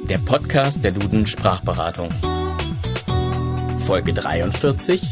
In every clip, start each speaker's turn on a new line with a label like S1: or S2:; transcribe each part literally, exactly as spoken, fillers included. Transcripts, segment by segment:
S1: der Podcast der Duden Sprachberatung. Folge dreiundvierzig.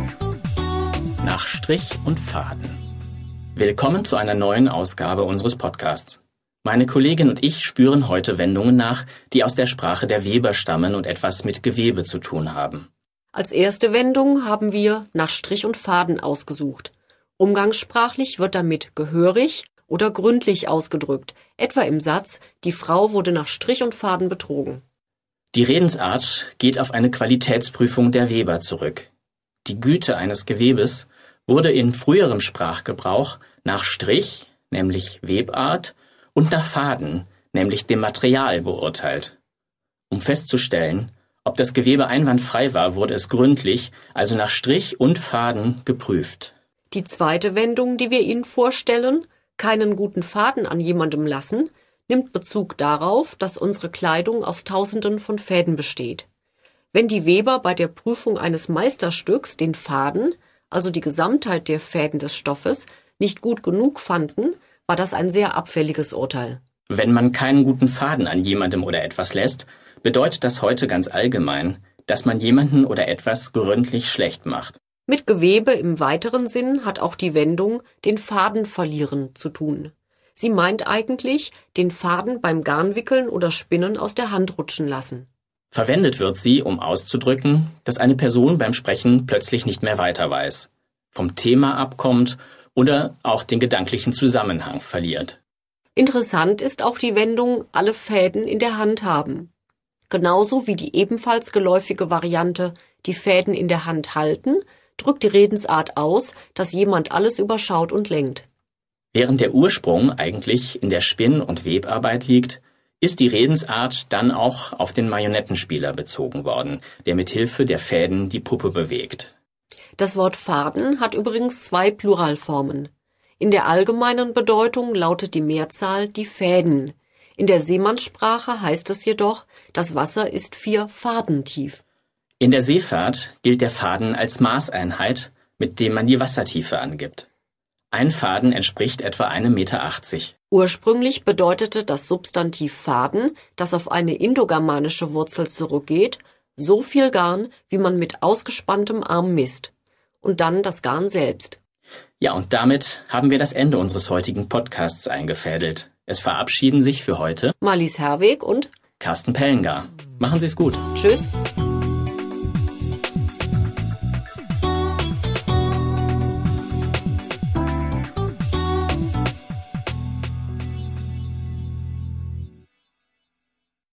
S1: Nach Strich und Faden. Willkommen zu einer neuen Ausgabe unseres Podcasts. Meine Kollegin und ich spüren heute Wendungen nach, die aus der Sprache der Weber stammen und etwas mit Gewebe zu tun haben.
S2: Als erste Wendung haben wir nach Strich und Faden ausgesucht. Umgangssprachlich wird damit gehörig oder gründlich ausgedrückt, etwa im Satz, die Frau wurde nach Strich und Faden betrogen.
S1: Die Redensart geht auf eine Qualitätsprüfung der Weber zurück. Die Güte eines Gewebes wurde in früherem Sprachgebrauch nach Strich, nämlich Webart, und nach Faden, nämlich dem Material, beurteilt. Um festzustellen, ob das Gewebe einwandfrei war, wurde es gründlich, also nach Strich und Faden, geprüft.
S2: Die zweite Wendung, die wir Ihnen vorstellen, keinen guten Faden an jemandem lassen, nimmt Bezug darauf, dass unsere Kleidung aus Tausenden von Fäden besteht. Wenn die Weber bei der Prüfung eines Meisterstücks den Faden, also die Gesamtheit der Fäden des Stoffes, nicht gut genug fanden, war das ein sehr abfälliges Urteil.
S1: Wenn man keinen guten Faden an jemandem oder etwas lässt, bedeutet das heute ganz allgemein, dass man jemanden oder etwas gründlich schlecht macht.
S2: Mit Gewebe im weiteren Sinn hat auch die Wendung den Faden verlieren zu tun. Sie meint eigentlich, den Faden beim Garnwickeln oder Spinnen aus der Hand rutschen lassen.
S1: Verwendet wird sie, um auszudrücken, dass eine Person beim Sprechen plötzlich nicht mehr weiter weiß, vom Thema abkommt oder auch den gedanklichen Zusammenhang verliert.
S2: Interessant ist auch die Wendung alle Fäden in der Hand haben. Genauso wie die ebenfalls geläufige Variante die Fäden in der Hand halten, drückt die Redensart aus, dass jemand alles überschaut und lenkt.
S1: Während der Ursprung eigentlich in der Spinn- und Webarbeit liegt, ist die Redensart dann auch auf den Marionettenspieler bezogen worden, der mit Hilfe der Fäden die Puppe bewegt.
S2: Das Wort Faden hat übrigens zwei Pluralformen. In der allgemeinen Bedeutung lautet die Mehrzahl die Fäden. In der Seemannssprache heißt es jedoch, das Wasser ist vier Faden tief.
S1: In der Seefahrt gilt der Faden als Maßeinheit, mit dem man die Wassertiefe angibt. Ein Faden entspricht etwa einem Meter achtzig.
S2: Ursprünglich bedeutete das Substantiv Faden, das auf eine indogermanische Wurzel zurückgeht, so viel Garn, wie man mit ausgespanntem Arm misst. Und dann das Garn selbst.
S1: Ja, und damit haben wir das Ende unseres heutigen Podcasts eingefädelt. Es verabschieden sich für heute
S2: Marlies Herweg und
S1: Carsten Pellengar. Machen Sie es gut.
S2: Tschüss.